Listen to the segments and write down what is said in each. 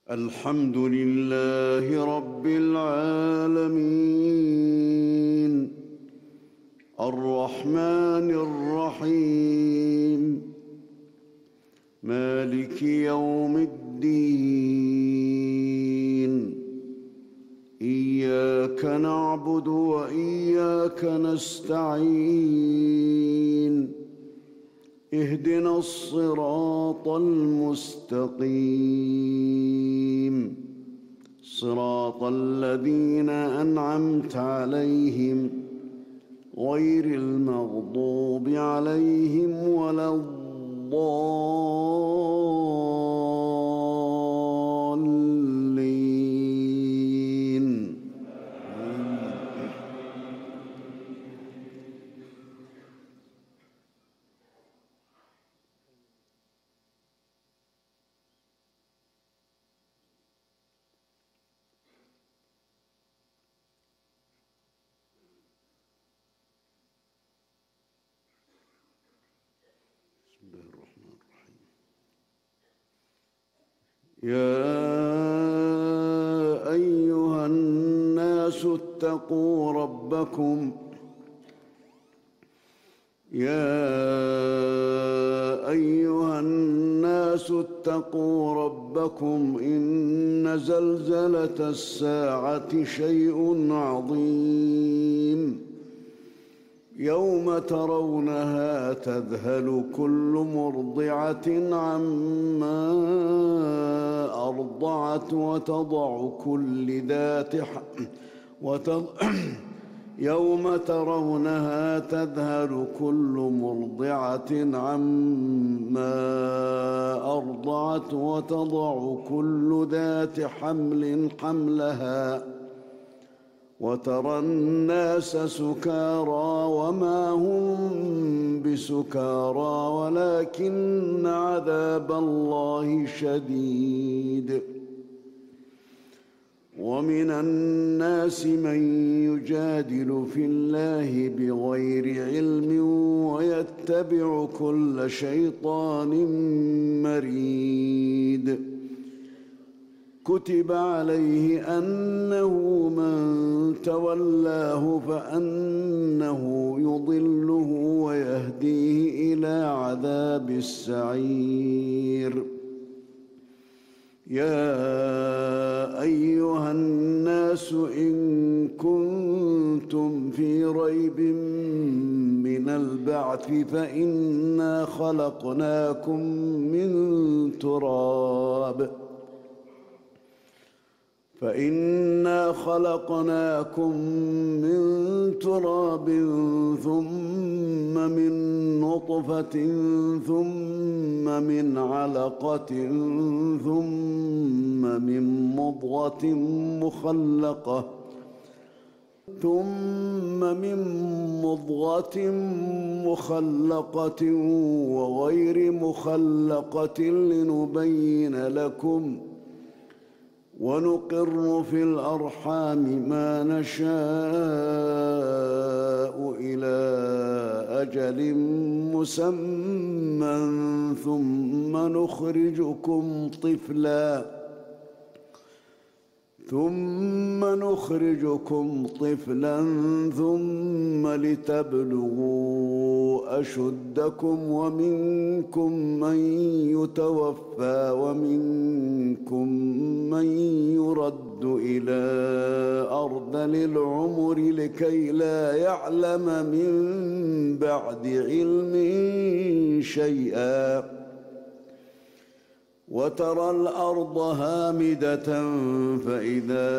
الحمد لله رب العالمين الرحمن الرحيم مالك يوم الدين إياك نعبد وإياك نستعين اهدنا الصراط المستقيم صراط الذين أنعمت عليهم غير المغضوب عليهم ولا الضالين. يا أيها الناس اتقوا ربكم إن زلزلة الساعة شيء عظيم يوم ترونها تذهل كل مرضعة عما أرضعت يوم ترونها تذهل كل مرضعة عما أرضعت وتضع كل ذات حمل حملها وترى الناس سكارى وما هم بسكارى ولكن عذاب الله شديد. ومن الناس من يجادل في الله بغير علم ويتبع كل شيطان مريد. كتب عليه أنه من تولاه فأنه يضله ويهديه إلى عذاب السعير. يا أيها الناس إن كنتم في ريب من البعث فإنا خلقناكم من تراب ثم من نطفة ثم من علقة ثم من مضغة مخلقة وغير مخلقة لنبين لكم ونقر في الأرحام ما نشاء إلى أجل مسمى ثم نخرجكم طفلا ثم لتبلغوا أشدكم ومنكم من يتوفى ومنكم من يرد إلى أرذل العمر لكي لا يعلم من بعد علم شيئا. وترى الأرض هامدة فإذا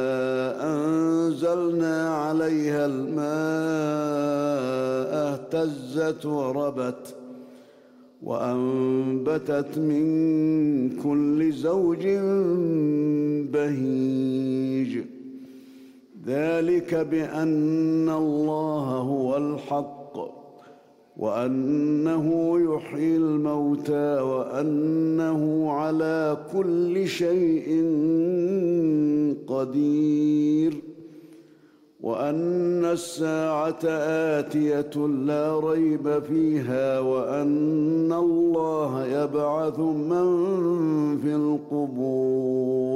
أنزلنا عليها الماء اهتزت وربت وأنبتت من كل زوج بهيج. ذلك بأن الله هو الحق وأنه يحيي الموتى وأنه على كل شيء قدير وأن الساعة آتية لا ريب فيها وأن الله يبعث من في القبور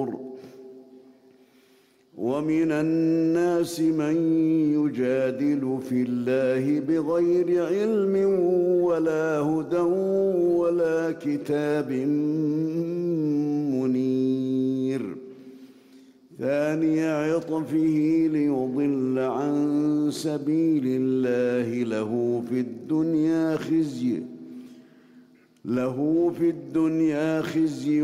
ومن الناس من يجادل في الله بغير علم ولا هدى ولا كتاب منير ثاني عطفه ليضل عن سبيل الله له في الدنيا خزي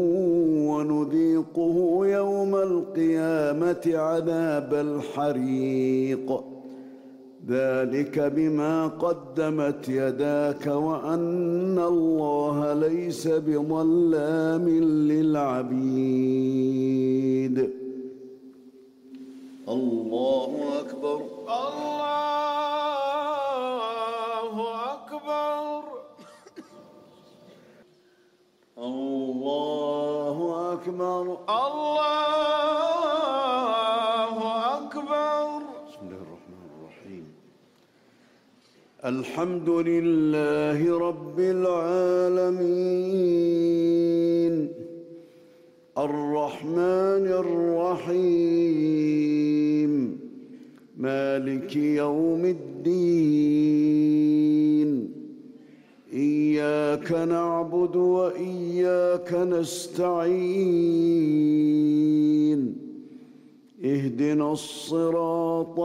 ونذيقه يوم القيامة عذاب الحريق ذلك بما قدمت يداك وأن الله ليس بظلام للعبيد. الله أكبر. الله أكبر. الله أكبر. الله أكبر. بسم الله الرحمن الرحيم. الحمد لله رب العالمين الرحمن الرحيم مالك يوم الدين إياك نعبد وإياك نستعين اهدنا الصراط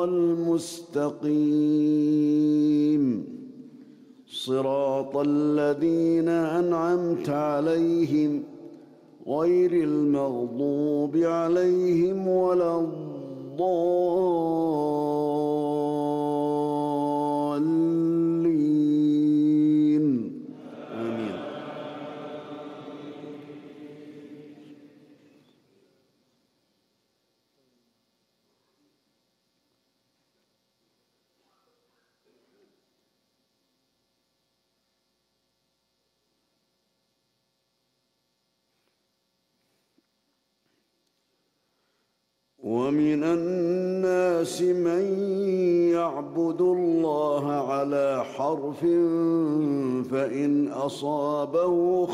المستقيم صراط الذين أنعمت عليهم غير المغضوب عليهم ولا الضالين آمين. ومن الناس من يعبد الله على حرف فإن أصابه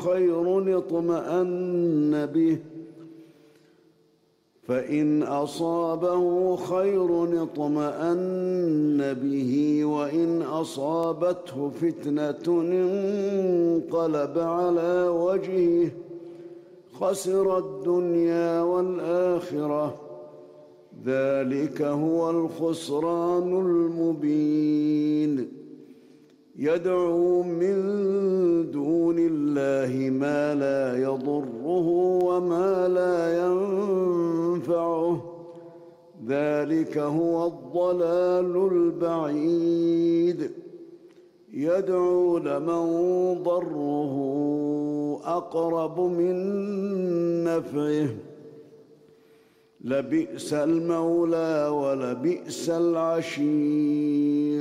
خير اطمأن به وإن أصابته فتنة انقلب على وجهه خسر الدنيا والآخرة ذلك هو الخسران المبين. يدعو من دون الله ما لا يضره وما لا ينفعه ذلك هو الضلال البعيد. يدعو لمن ضره أقرب من نفعه لبئس المولى ولبئس العشير.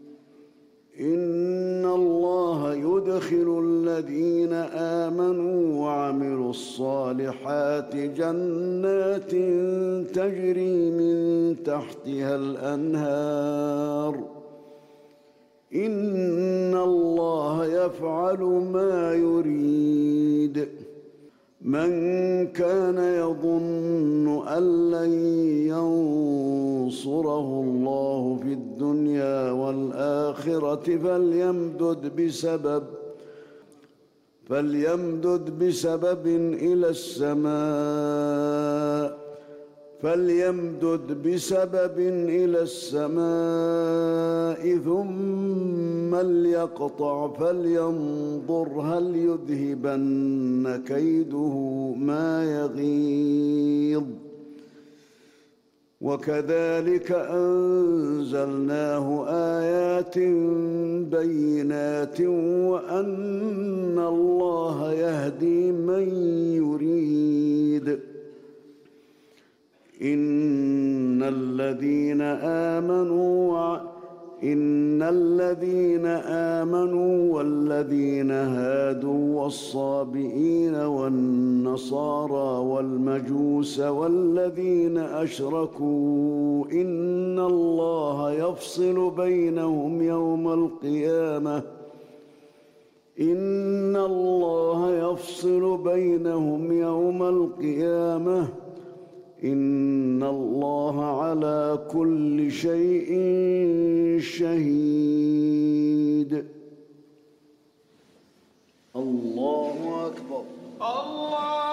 إن الله يدخل الذين آمنوا وعملوا الصالحات جنات تجري من تحتها الأنهار إن الله يفعل ما يريد. من كان يظن أن لن ينصره الله في الدنيا والآخرة فليمدد بسبب إلى السماء ثم ليقطع فلينظر هل يذهبن كيده ما يغيظ. وكذلك أنزلناه آيات بينات وأن الله يهدي من يريد. إن الذين آمنوا والذين هادوا والصابئين والنصارى والمجوس والذين أشركوا إن الله يفصل بينهم يوم القيامة إن الله على كل شيء شهيد. الله أكبر. الله